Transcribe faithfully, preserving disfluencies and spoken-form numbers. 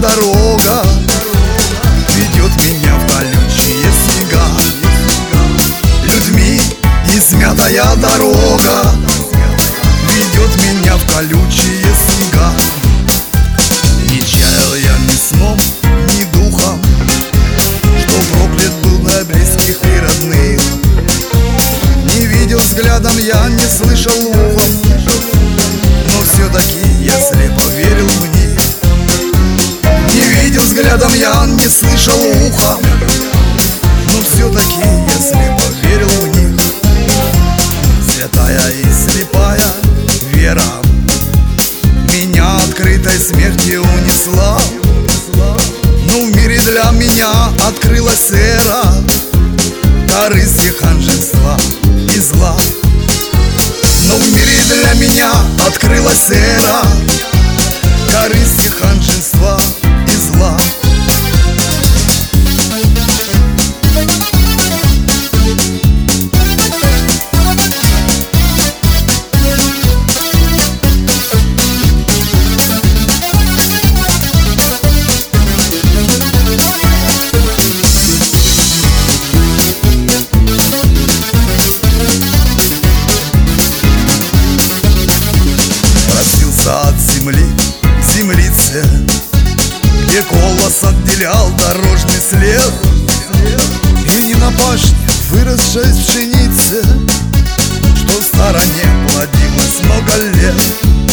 дорога ведет меня в колючие снега. Людьми измятая дорога ведет меня в колючие снега. Не чаял я ни сном, ни духом, что проклят был на близких и родных. Не видел взглядом я, не слышал ухом, но все-таки я слепо верил в них. Не видел взглядом я, не слышал ухом, но все-таки я слепо верил в них. Святая и слепая вера меня открытой смерти унесла, но в мире для меня открылась эра корысти, ханжества и зла. Но в мире для меня открылась эра корысти, ханжества и зла. От земли к землице, где колос отделял дорожный след, и не на пашне, выросшей в пшенице, что в стороне плодилось много лет.